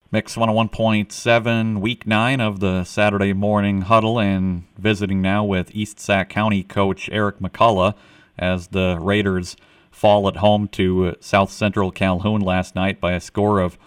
Mix 101.7, week 9 of the Saturday morning huddle, and visiting now with East Sac County coach Eric McCullough as the Raiders fall at home to South Central Calhoun last night by a score of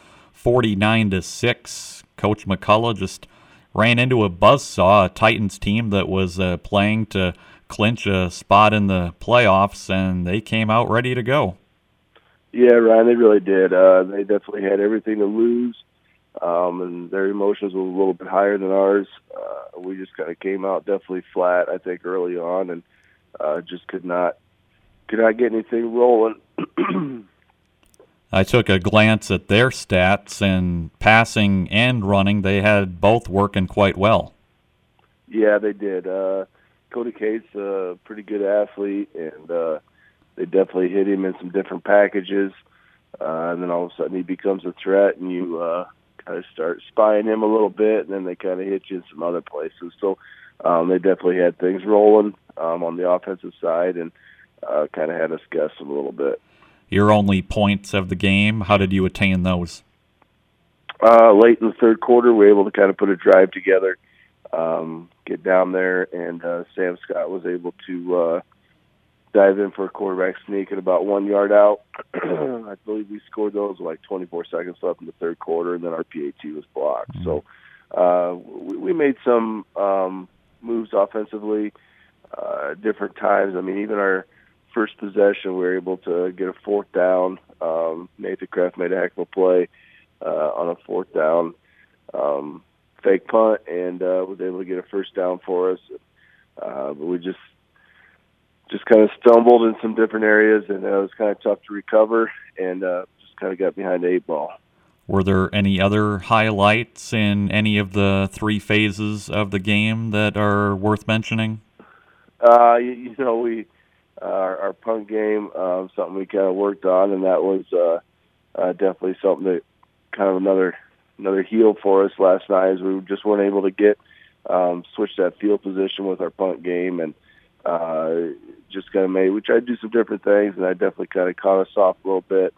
49-6. Coach McCullough just ran into a buzzsaw, a Titans team that was playing to clinch a spot in the playoffs, and they came out ready to go. Yeah, Ryan, they really did. They definitely had everything to lose. And their emotions were a little bit higher than ours. We just kind of came out definitely flat, I think, early on, and just could not get anything rolling. I took a glance at their stats, and passing and running, they had both working quite well. Yeah, they did. Cody Cates, a pretty good athlete, and they definitely hit him in some different packages. And then all of a sudden he becomes a threat, and you kind of start spying him a little bit, and then they kind of hit you in some other places. So they definitely had things rolling on the offensive side, and kind of had us guessing a little bit. Your only points of the game, how did you attain those? Late in the third quarter, we were able to kind of put a drive together, get down there, and Sam Scott was able to dive in for a quarterback sneak at about 1 yard out. I believe we scored those with like 24 seconds left in the third quarter, and then our PAT was blocked. Mm-hmm. So we made some moves offensively different times. I mean, even our first possession, we were able to get a fourth down. Nathan Kraft made a heck of a play on a fourth down fake punt, and was able to get a first down for us. But we just kind of stumbled in some different areas, and it was kind of tough to recover, and just kind of got behind the eight ball. Were there any other highlights in any of the three phases of the game that are worth mentioning? We our punt game, something we kind of worked on, and that was definitely something that kind of another heel for us last night, as we just weren't able to get switch that field position with our punt game, and just kind of we tried to do some different things, and I definitely kind of caught us off a little bit.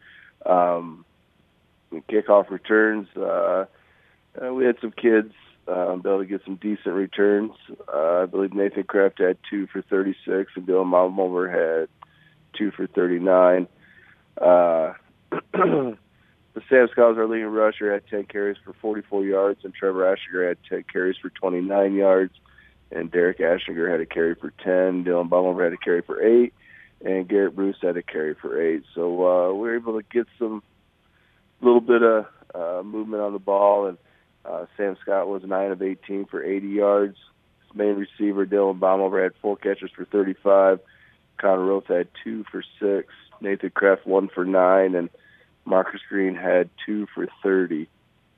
Kickoff returns, we had some kids be able to get some decent returns. I believe Nathan Kraft had 2 for 36, and Dylan Malmover had 2 for 39. The Sam Scott was our leading rusher, had 10 carries for 44 yards, and Trevor Ashinger had 10 carries for 29 yards. And Derek Ashinger had a carry for 10. Dylan Bummer had a carry for 8. And Garrett Bruce had a carry for 8. So we were able to get some little bit of movement on the ball. And Sam Scott was 9 of 18 for 80 yards. His main receiver, Dylan Baumover, had 4 catches for 35. Connor Roth had 2 for 6. Nathan Kraft 1 for 9. And Marcus Green had 2 for 30.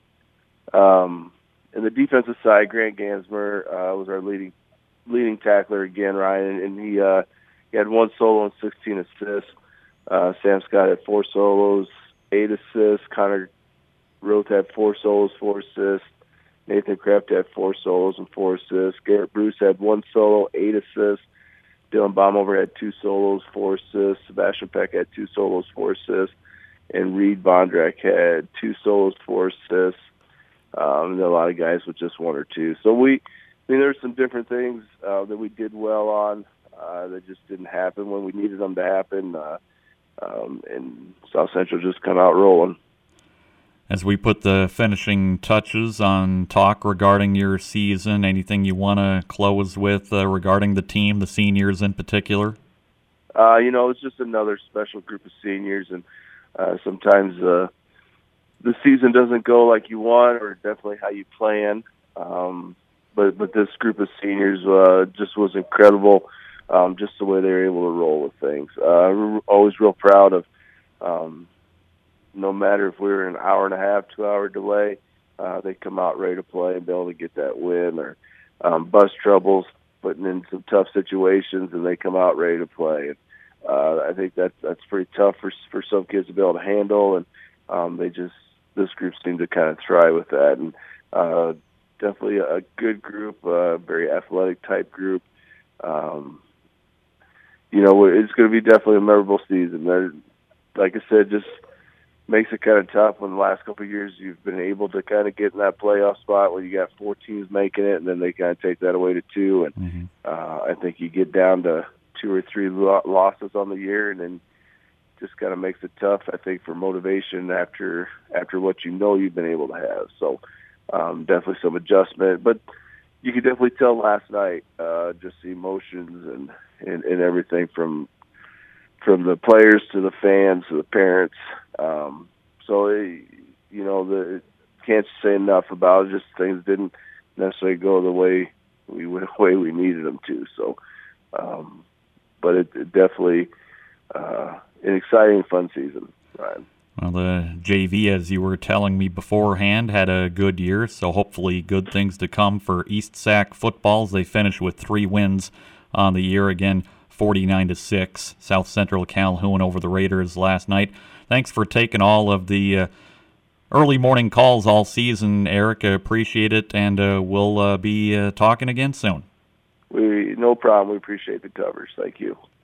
In the defensive side, Grant Gansmer was our leading tackler again, Ryan, and he had 1 solo and 16 assists. Sam Scott had 4 solos, 8 assists. Connor Roth had 4 solos, 4 assists. Nathan Kraft had 4 solos and 4 assists. Garrett Bruce had 1 solo, 8 assists. Dylan Baumover had 2 solos, 4 assists. Sebastian Peck had 2 solos, 4 assists. And Reed Bondrak had 2 solos, 4 assists. And a lot of guys with just 1 or 2. So there's some different things that we did well on that just didn't happen when we needed them to happen. And South Central just come out rolling. As we put the finishing touches on talk regarding your season, anything you want to close with regarding the team, the seniors in particular? It's just another special group of seniors, and sometimes the season doesn't go like you want, or definitely how you plan. But this group of seniors just was incredible, just the way they were able to roll with things. We're always real proud of, no matter if we were an hour and a half, 2-hour delay, they come out ready to play and be able to get that win, or bus troubles, putting in some tough situations, and they come out ready to play. And I think that's pretty tough for some kids to be able to handle, and this group seemed to kind of thrive with that. And definitely a good group, very athletic type group. It's going to be definitely a memorable season. Like I said, just makes it kind of tough when the last couple of years you've been able to kind of get in that playoff spot where you got 4 teams making it, and then they kind of take that away to 2. And I think you get down to 2 or 3 losses on the year, and then just kind of makes it tough, I think, for motivation after what you've been able to have. So definitely some adjustment. But you could definitely tell last night just the emotions and everything from the players to the fans to the parents. Can't say enough about it. Just things didn't necessarily go the way we needed them to. So, but it definitely an exciting, fun season, Ryan. Well, the JV, as you were telling me beforehand, had a good year, so hopefully good things to come for East Sac football as they finished with 3 wins on the year. Again, 49-6, South Central Calhoun over the Raiders last night. Thanks for taking all of the early morning calls all season, Eric. I appreciate it, and we'll be talking again soon. No problem. We appreciate the coverage. Thank you.